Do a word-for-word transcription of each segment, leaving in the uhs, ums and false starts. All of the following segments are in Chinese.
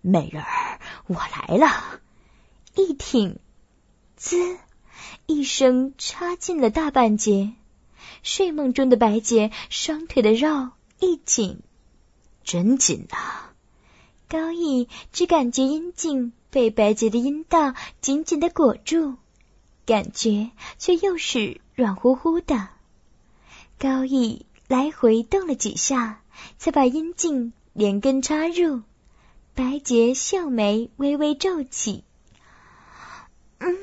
美人儿，我来了。一挺，滋，一声插进了大半截。睡梦中的白洁双腿的肉一紧，真紧啊！高毅只感觉阴茎被白洁的阴道紧紧地裹住，感觉却又是软乎乎的。高毅来回动了几下，才把阴茎连根插入。白洁笑眉微微皱起，嗯，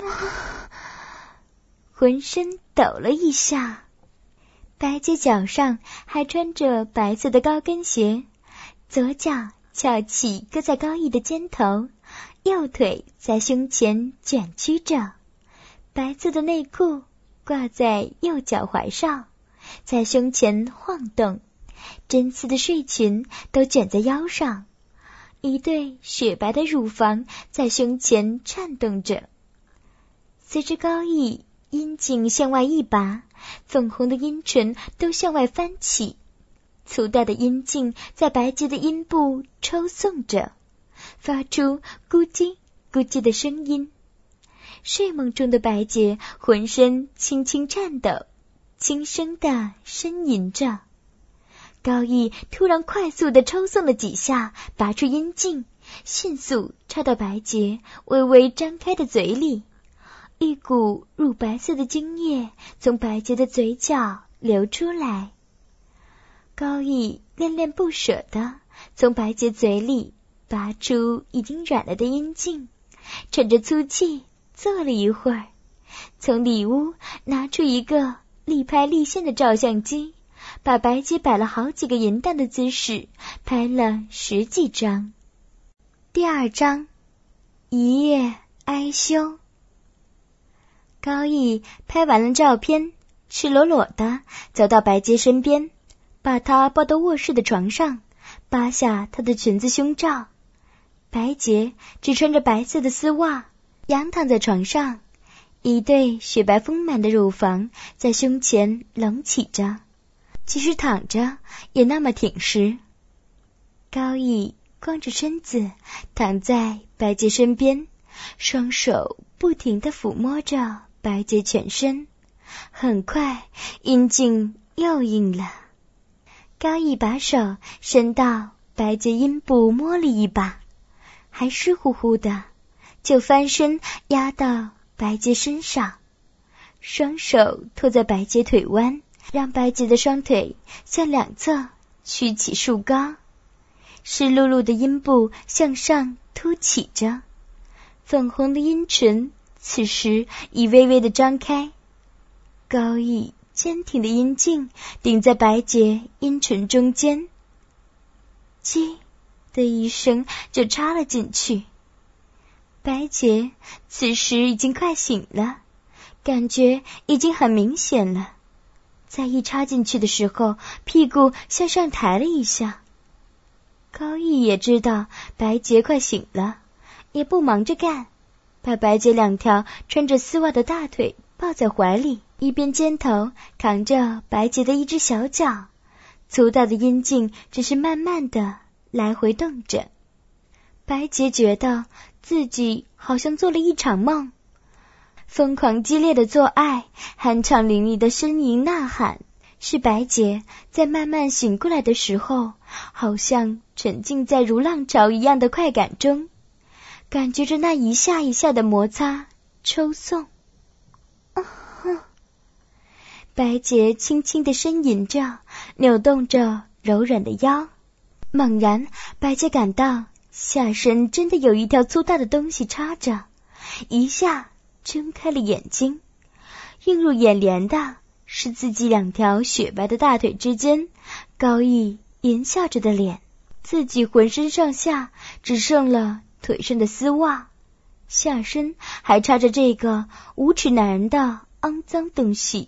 浑身抖了一下。白洁脚上还穿着白色的高跟鞋，左脚翘起搁在高毅的肩头，右腿在胸前卷曲着，白色的内裤挂在右脚踝上，在胸前晃动，真丝的睡裙都卷在腰上，一对雪白的乳房在胸前颤动着。随着高毅阴茎向外一拔，粉红的阴唇都向外翻起，粗大的阴茎在白洁的阴部抽送着，发出咕叽咕叽的声音。睡梦中的白洁浑身轻轻颤抖，轻声地呻吟着。高毅突然快速地抽送了几下，拔出阴茎，迅速插到白洁微微张开的嘴里。一股乳白色的精液从白洁的嘴角流出来。高毅恋恋不舍地从白洁嘴里拔出已经软了的阴茎，喘着粗气坐了一会儿，从里屋拿出一个立拍立现的照相机，把白洁摆了好几个淫荡的姿势拍了十几张。第二章，一夜哀休。高毅拍完了照片，赤裸裸地走到白洁身边，把她抱到卧室的床上，扒下她的裙子胸罩。白洁只穿着白色的丝袜，仰躺在床上，一对雪白丰满的乳房在胸前隆起着，即使躺着也那么挺实。高毅光着身子躺在白洁身边，双手不停地抚摸着白洁全身，很快阴茎又硬了。高毅把手伸到白洁阴部摸了一把，还湿乎乎的，就翻身压到白洁身上，双手托在白洁腿弯，让白洁的双腿向两侧曲起竖高，湿漉漉的阴部向上凸起着，粉红的阴唇此时已微微地张开。高毅坚挺的阴茎顶在白洁阴唇中间，叽的一声就插了进去。白洁此时已经快醒了，感觉已经很明显了，在一插进去的时候，屁股向上抬了一下。高毅也知道白洁快醒了，也不忙着干，把白洁两条穿着丝袜的大腿抱在怀里，一边肩头扛着白洁的一只小脚，粗大的阴茎只是慢慢的来回动着。白洁觉得自己好像做了一场梦，疯狂激烈的做爱，酣畅淋漓的呻吟呐喊，是白洁在慢慢醒过来的时候，好像沉浸在如浪潮一样的快感中，感觉着那一下一下的摩擦抽送。啊哈！白洁轻轻地呻吟着，扭动着柔软的腰。猛然，白洁感到下身真的有一条粗大的东西插着，一下睁开了眼睛，映入眼帘的是自己两条雪白的大腿之间高毅淫笑着的脸，自己浑身上下只剩了腿上的丝袜，下身还插着这个无耻男人的肮脏东西。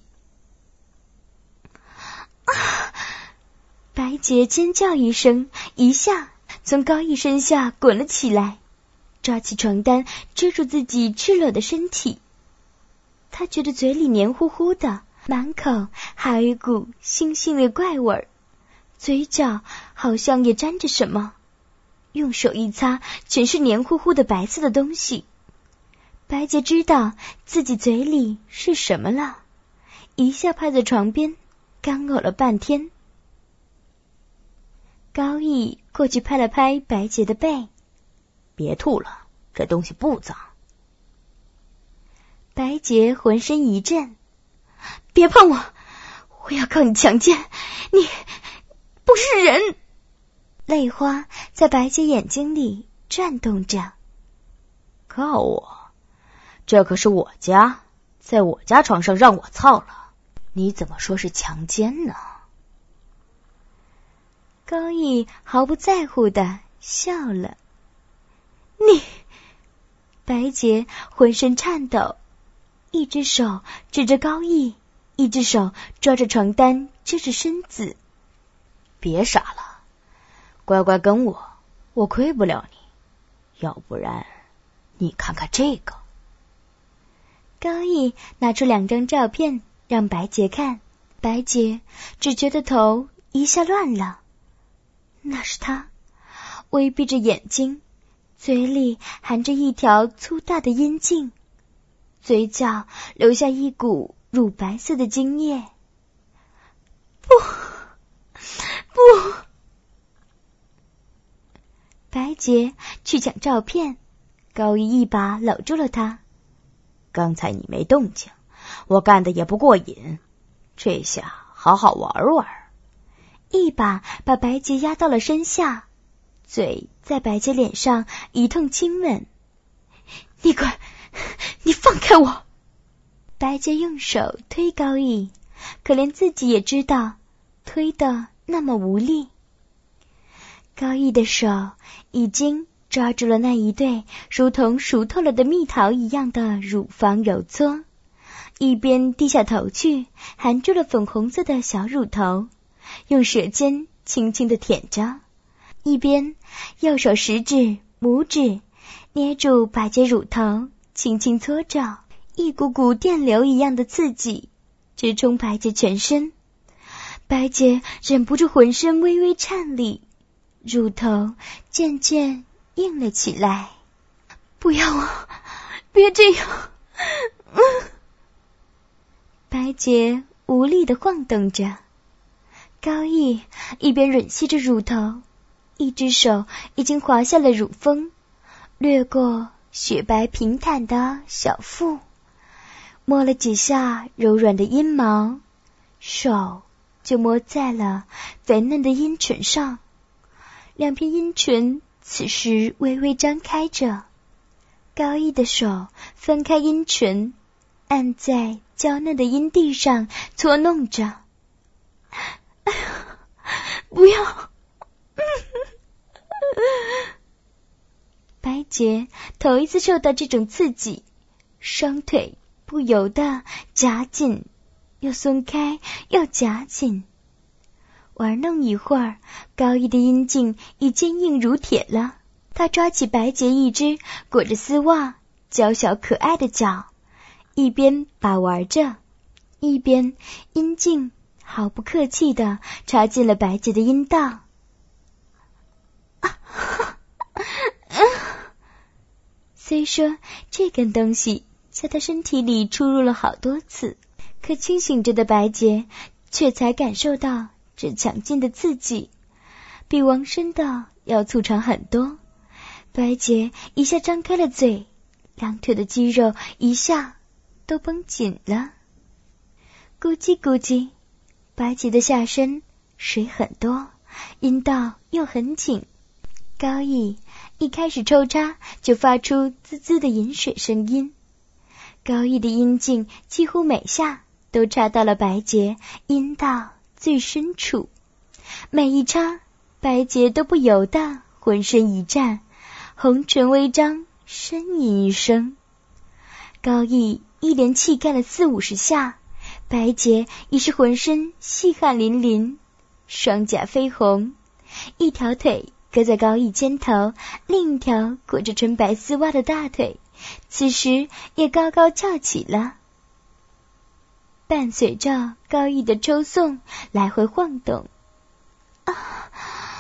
啊！白洁尖叫一声，一下从高毅身下滚了起来，抓起床单遮住自己赤裸的身体。她觉得嘴里黏糊糊的，满口还有一股腥腥的怪味儿，嘴角好像也沾着什么。 用手一擦，全是黏糊糊的白色的东西。白洁知道自己嘴里是什么了，一下趴在床边，干呕了半天。高毅过去拍了拍白洁的背， 别吐了，这东西不脏。 白洁浑身一震，别碰我，我要告你强奸，你不是人。泪花在白洁眼睛里转动着。 告我？这可是我家，在我家床上让我操了，你怎么说是强奸呢？ 高毅毫不在乎地笑了。你……白洁浑身颤抖，一只手指着高毅，一只手抓着床单遮着身子。 别傻了，乖乖跟我，我亏不了你，要不然你看看这个。 高毅拿出两张照片让白洁看，白洁只觉得头一下乱了。那是他，微闭着眼睛，嘴里含着一条粗大的阴茎，嘴角留下一股乳白色的精液。不，不！白洁去抢照片，高毅一把搂住了他。 刚才你没动静，我干的也不过瘾，这下好好玩玩。 一把把白洁压到了身下，嘴在白洁脸上一通亲吻。你滚，你放开我！白洁用手推高毅，可怜自己也知道推得那么无力。高毅的手已经抓住了那一对如同熟透了的蜜桃一样的乳房揉搓，一边低下头去含住了粉红色的小乳头，用舌尖轻轻地舔着，一边右手食指、拇指捏住白洁乳头，轻轻搓着，一股股电流一样的刺激直冲白洁全身。白洁忍不住浑身微微颤栗，乳头渐渐硬了起来。不要啊，别这样！嗯、白洁无力地晃动着。高毅一边吮吸着乳头，一只手已经滑下了乳峰，掠过雪白平坦的小腹，摸了几下柔软的阴毛，手就摸在了肥嫩的阴唇上。两片阴唇此时微微张开着，高毅的手分开阴唇，按在娇嫩的阴蒂上搓弄着。哎呀，不要！白洁头一次受到这种刺激，双腿不由得夹紧，又松开，又夹紧。玩弄一会儿，高毅的阴茎已坚硬如铁了。他抓起白洁一只裹着丝袜、娇小可爱的脚，一边把玩着，一边阴茎毫不客气地插进了白洁的阴道。啊啊、虽说这根东西在他身体里出入了好多次，可清醒着的白洁却才感受到这强劲的刺激，比王生的要粗长很多。白洁一下张开了嘴，两腿的肌肉一下都绷紧了。咕叽咕叽，白洁的下身水很多，阴道又很紧。高毅一开始抽插就发出滋滋的饮水声音，高毅的阴茎几乎每下都插到了白洁阴道最深处，每一插白洁都不由得浑身一颤，红唇微张，呻吟一声。高毅一连气干了四五十下，白洁已是浑身细汗淋淋，双颊绯红，一条腿搁在高毅肩头，另一条裹着纯白丝袜的大腿此时也高高翘起了，伴随着高毅的抽送来回晃动。啊啊！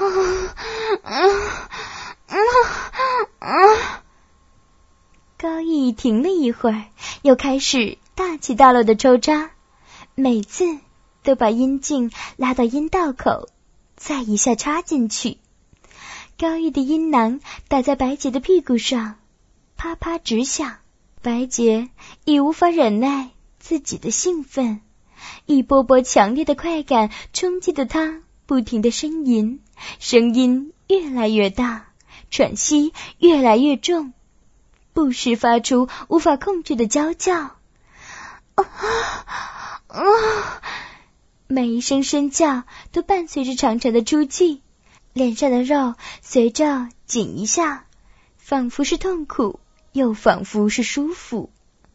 高毅停了一会儿，又开始大起大落的抽插，每次都把阴茎拉到阴道口，再一下插进去。高毅的阴囊打在白洁的屁股上，啪啪直响。白洁已无法忍耐自己的兴奋，一波波强烈的快感冲击着她，不停地呻吟，声音越来越大，喘息越来越重，不时发出无法控制的娇叫。啊啊！每一声声叫都伴随着长长的出气，脸上的肉随着紧一下，仿佛是痛苦，又仿佛是舒服。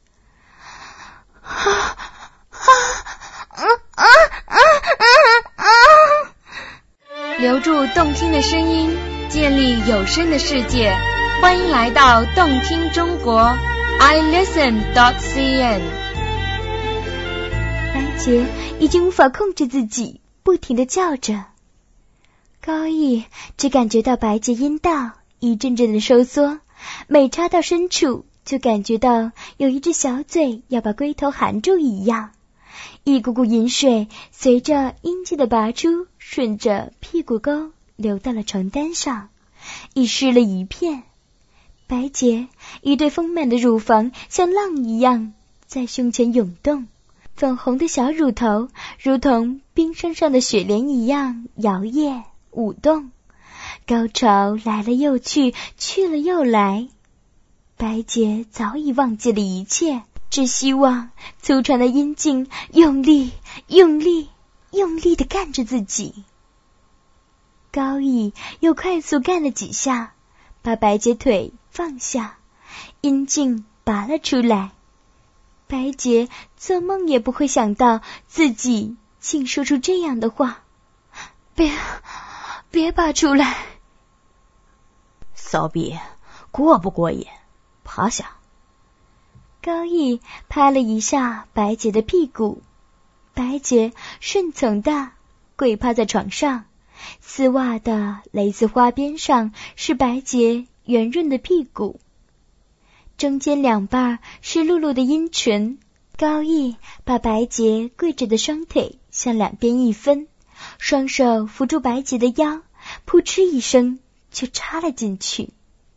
啊啊啊啊啊啊！ 留住动听的声音，建立有声的世界。欢迎来到动听中国 i listen dot c n。 白洁已经无法控制自己，不停地叫着。高毅只感觉到白洁阴道一阵阵的收缩，每插到深处就感觉到有一只小嘴要把龟头含住一样，一股股饮水随着阴茎的拔出，顺着屁股沟流到了床单上，已湿了一片。白洁一对丰满的乳房像浪一样在胸前涌动，粉红的小乳头如同冰山上的雪莲一样摇曳舞动，高潮来了又去，去了又来。白洁早已忘记了一切，只希望粗长的阴茎用力用力用力地干着自己。高毅又快速干了几下，把白洁腿放下，阴茎拔了出来。白洁做梦也不会想到自己竟说出这样的话，别别拔出来。 骚逼，过不过瘾？趴下。 高毅拍了一下白洁的屁股，白洁顺从地跪趴在床上，丝袜的蕾丝花边上是白洁圆润的屁股，中间两瓣是露露的阴唇。高毅把白洁跪着的双腿向两边一分，双手扶住白洁的腰，扑哧一声就插了进去。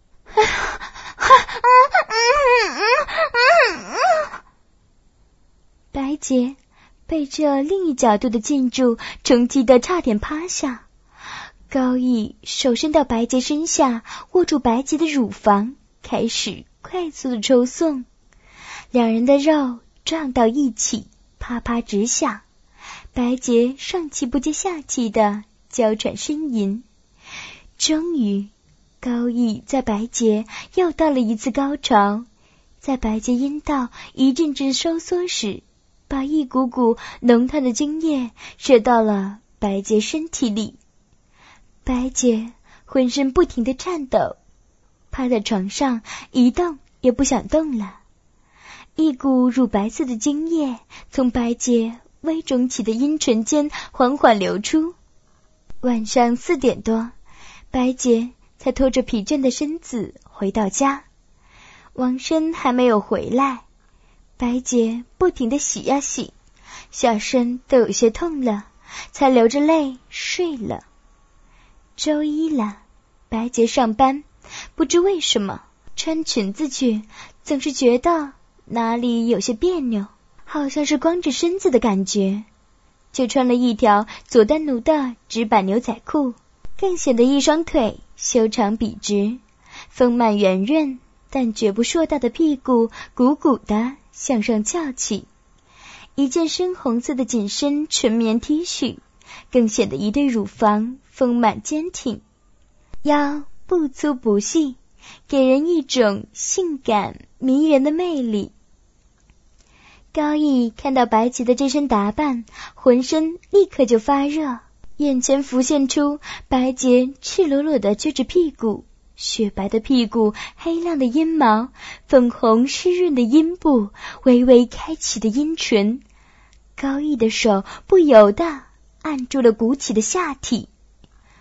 白洁被这另一角度的进驻冲击得差点趴下。高毅手伸到白洁身下，握住白洁的乳房，开始快速的抽送，两人的肉撞到一起，啪啪直响。白洁上气不接下气的娇喘呻吟。终于高毅在白洁又到了一次高潮，在白洁阴道一阵阵收缩时，把一股股浓淡的精液射到了白洁身体里。白洁浑身不停地颤抖，趴在床上一动也不想动了。一股乳白色的精液从白洁微肿起的阴唇间缓缓流出。晚上四点多，白洁才拖着疲倦的身子回到家。王生还没有回来，白洁不停地洗呀洗，小身都有些痛了，才流着泪睡了。周一了，白洁上班，不知为什么穿裙子去总是觉得哪里有些别扭，好像是光着身子的感觉，就穿了一条佐丹奴的直板牛仔裤，更显得一双腿修长笔直，丰满圆润但绝不硕大的屁股鼓鼓的向上翘起，一件深红色的紧身纯棉 T 恤更显得一对乳房丰满坚挺，腰不粗不细，给人一种性感迷人的魅力。高毅看到白洁的这身打扮，浑身立刻就发热，眼前浮现出白洁赤裸裸的撅着屁股，雪白的屁股，黑亮的阴毛，粉红湿润的阴部，微微开启的阴唇。高毅的手不由得按住了鼓起的下体。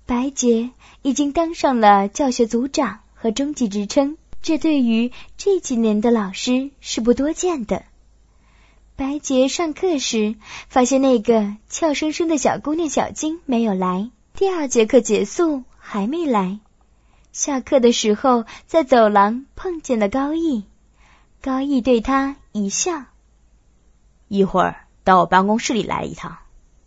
白洁已经当上了教学组长和中级职称，这对于这几年的老师是不多见的。白洁上课时发现那个俏生生的小姑娘小金没有来，第二节课结束还没来。下课的时候在走廊碰见了高毅，高毅对他一笑， 一会儿到我办公室里来一趟。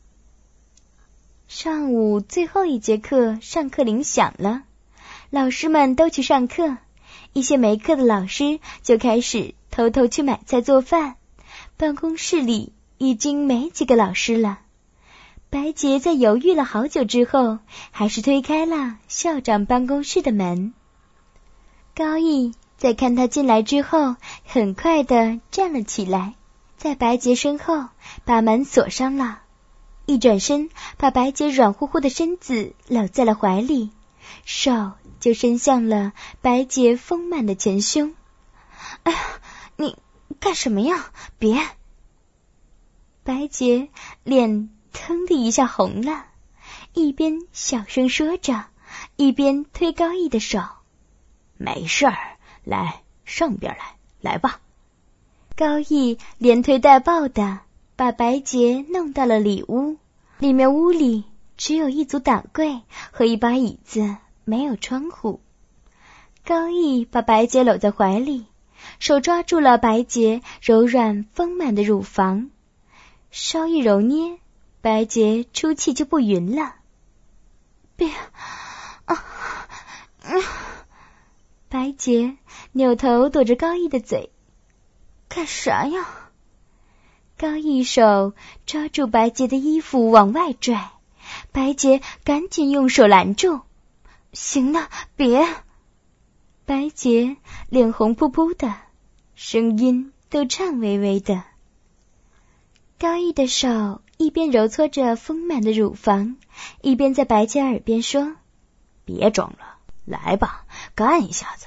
上午最后一节课上课铃响了，老师们都去上课，一些没课的老师就开始偷偷去买菜做饭，办公室里已经没几个老师了。白洁在犹豫了好久之后，还是推开了校长办公室的门。高毅在看他进来之后，很快地站了起来，在白洁身后把门锁上了，一转身把白洁软乎乎的身子搂在了怀里，手就伸向了白洁丰满的前胸。哎呀，你干什么呀？别！白洁脸腾的一下红了，一边小声说着，一边推高毅的手。 没事儿，来，上边来，来吧。 高毅连推带抱的把白洁弄到了里屋，里面屋里只有一组挡柜和一把椅子，没有窗户。高毅把白洁搂在怀里，手抓住了白洁柔软丰满的乳房，稍一揉捏，白洁出气就不匀了。别啊！嗯、白洁扭头躲着高毅的嘴。干啥呀？高毅手抓住白洁的衣服往外拽，白洁赶紧用手拦住。行了，别！白洁脸红扑扑的，声音都颤巍巍的。高毅的手一边揉搓着丰满的乳房，一边在白洁耳边说： 别装了，来吧，干一下子。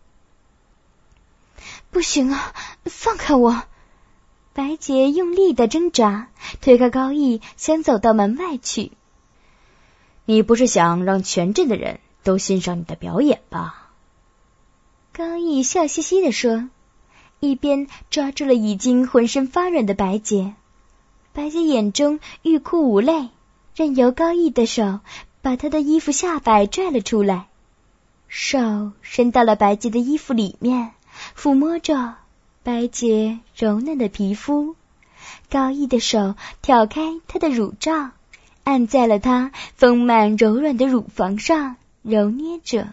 不行啊，放开我！白洁用力的挣扎，推开高毅，想走到门外去。 你不是想让全镇的人都欣赏你的表演吧？ 高毅笑嘻嘻地说，一边抓住了已经浑身发软的白洁。白洁眼中欲哭无泪，任由高毅的手把她的衣服下摆拽了出来，手伸到了白洁的衣服里面，抚摸着白洁柔嫩的皮肤。高毅的手挑开她的乳罩，按在了她丰满柔软的乳房上，揉捏着。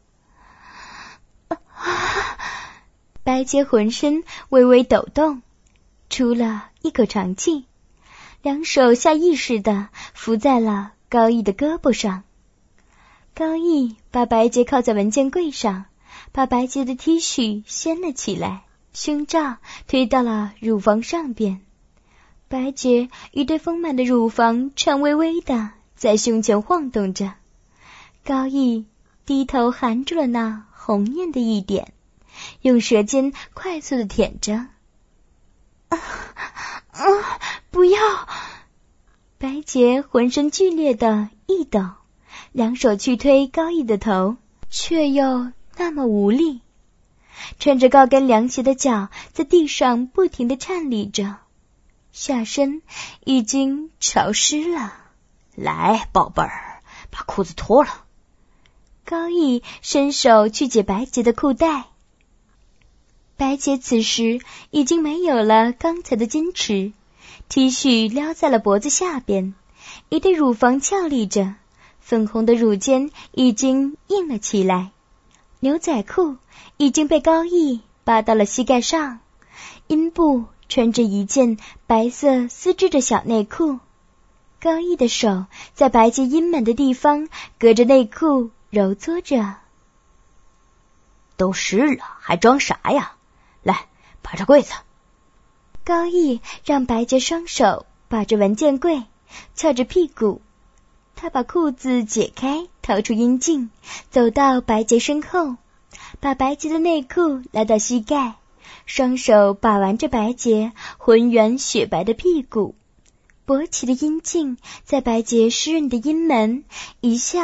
白洁浑身微微抖动，出了一口长气，两手下意识地扶在了高毅的胳膊上。高毅把白洁靠在文件柜上，把白洁的 T 恤掀了起来，胸罩推到了乳房上边。白洁一对丰满的乳房颤巍巍的在胸前晃动着，高毅低头含住了那红艳的一点，用舌尖快速的舔着。啊啊！不要！白洁浑身剧烈的一抖，两手去推高毅的头，却又那么无力。穿着高跟凉鞋的脚在地上不停地颤栗着，下身已经潮湿了。 来，宝贝儿，把裤子脱了。 高毅伸手去解白洁的裤带。白洁此时已经没有了刚才的矜持， T 恤撩在了脖子下边，一对乳房翘立着，粉红的乳尖已经硬了起来。牛仔裤已经被高毅扒到了膝盖上，阴部穿着一件白色丝质的小内裤。高毅的手在白洁阴满的地方隔着内裤揉搓着。 都湿了还装啥呀？来，把这柜子。 高毅让白洁双手把着文件柜，翘着屁股。他把裤子解开，掏出阴茎，走到白洁身后，把白洁的内裤拉到膝盖，双手把玩着白洁浑圆雪白的屁股。勃起的阴茎在白洁湿润的阴门一下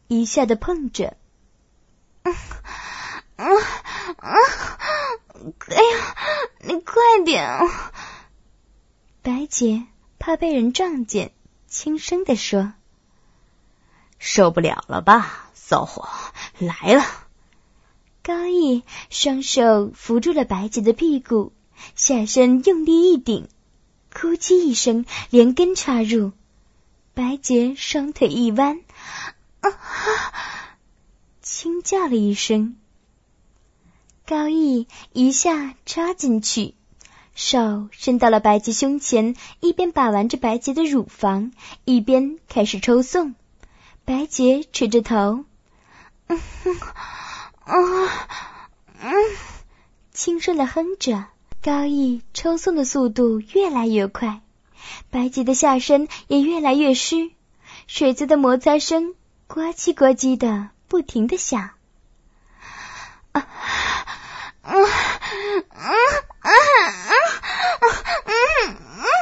一下的碰着。嗯嗯嗯，哎呀，你快点！白洁怕被人撞见，轻声地说：“ 受不了了吧，骚货，来了！” 高义双手扶住了白洁的屁股，下身用力一顶，哭泣一声，连根插入。白洁双腿一弯，啊，轻叫了一声。高义一下插进去，手伸到了白洁胸前，一边把玩着白洁的乳房，一边开始抽送。白洁垂着头，嗯哼，啊，嗯，轻声的哼着。高义抽送的速度越来越快，白洁的下身也越来越湿，水渍的摩擦声呱唧呱唧的不停的响。啊啊啊啊啊！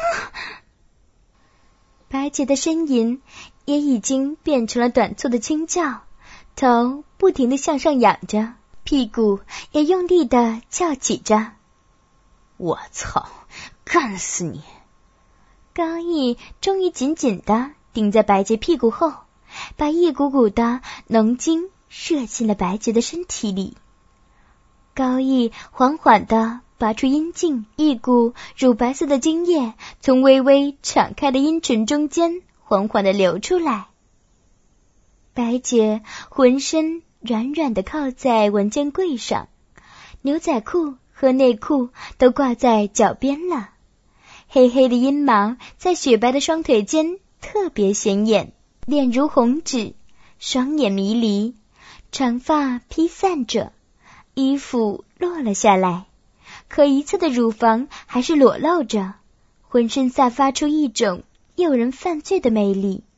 白洁的呻吟也已经变成了短促的轻叫，头不停地向上仰着，屁股也用力地翘起着。 我操，干死你！ 高义终于紧紧地顶在白洁屁股后，把一股股的浓精射进了白洁的身体里。高义缓缓地拔出阴茎，一股乳白色的精液从微微敞开的阴唇中间缓缓地流出来。白洁浑身软软地靠在文件柜上，牛仔裤和内裤都挂在脚边了，黑黑的阴毛在雪白的双腿间特别显眼，脸如红纸，双眼迷离，长发披散着，衣服落了下来，可一侧的乳房还是裸露着，浑身散发出一种诱人犯罪的魅力。